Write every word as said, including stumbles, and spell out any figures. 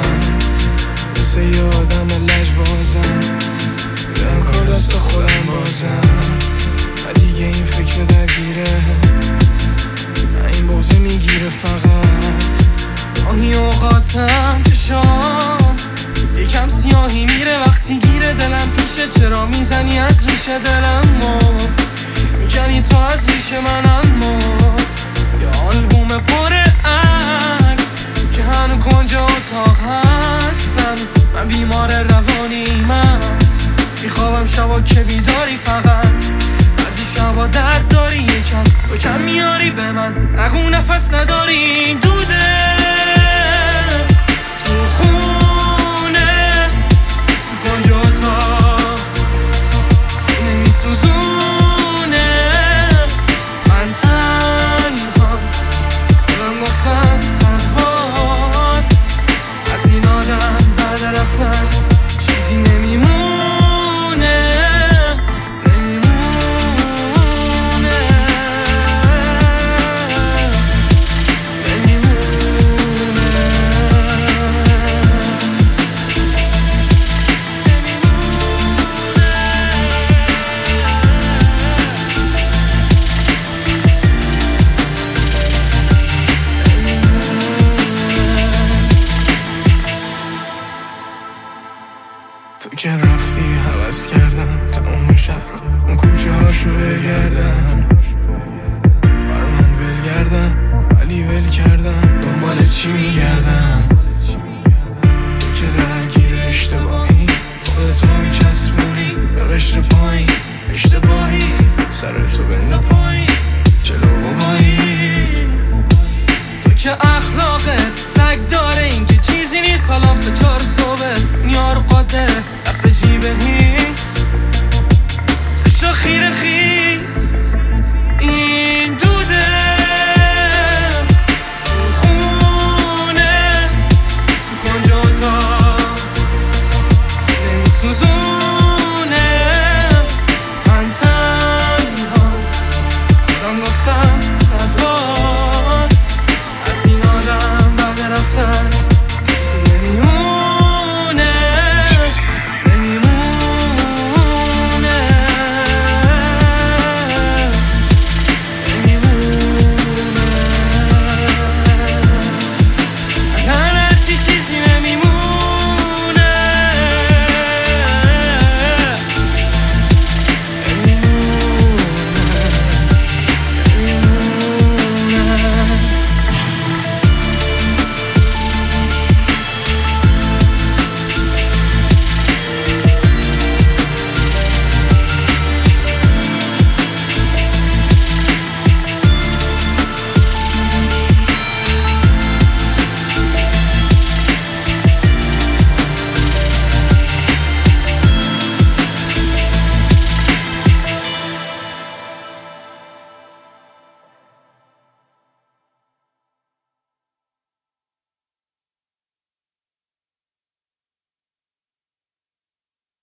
من مثل یه آدم لجبازم، دارم کار دست خودم بازم و دیگه این فکر درگیره، نه این بازه میگیره فقط ماهی اوقاتم چشام یکم سیاهی میره وقتی گیره دلم پیشه. چرا میزنی از ریشه دلم ما میکنی تو از ریشه من، اما یه آلبوم پر عکس که هنو کنج اتاق هستن. من بیمار روانیم است، میخوابم شبا که بیداری، فقط بعضی شبا درد داری یکم تو کم میاری به من، نگو نفس نداری. این دوده تو خونه تو کنج اتاق سینه میسوزونه، من تنها خودم گفتم صد بار از این آدم بعد رفتن چیزی نمیمونه. تو که رفتی حوض کردم تمام شب اون کوچه هاشو بگردم، بر من ول گردم ولی ول کردم دنبال چی میگردم.